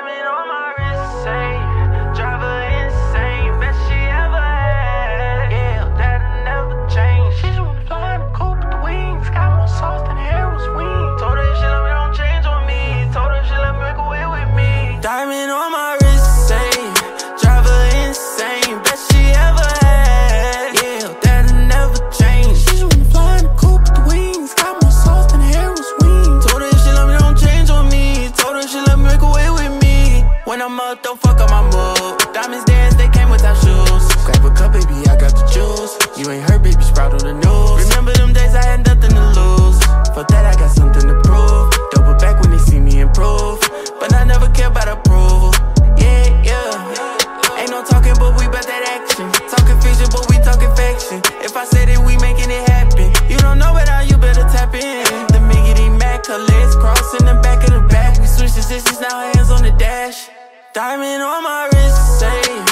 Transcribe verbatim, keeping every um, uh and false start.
Diamond on my wrist, say, drive her insane, best she ever had. Yeah, that'll never change. She just wanna fly in the coop with the wings, got more sauce than Harold's wings. Told her if she love me, don't change on me. Told her if she let me make away with me. Diamond on my wrist, say, drive her insane, best she ever had. Yeah, that'll never change. She just wanna fly in the coop with the wings, got more sauce than Harold's wings. Told her if she love me, don't change on me. Told her if she let me make away with me. When I'm up, don't fuck up my mood. Diamonds dance, they came without shoes. Grab a cup, baby, I got the juice. You ain't heard, baby, sprout on the news. Remember them days I had nothing to lose. For that, I got something to prove. Double back when they see me improve. But I never care about approval. Yeah, yeah. Ain't no talking, but we bout that action. Talking fiction, but we talking faction. If I said it, we making it happen. You don't know, but now you better tap in. The Miggity Mac, her legs cross in the back of the back. We switch positions, now hands on the dash. Diamond on my wrist, say,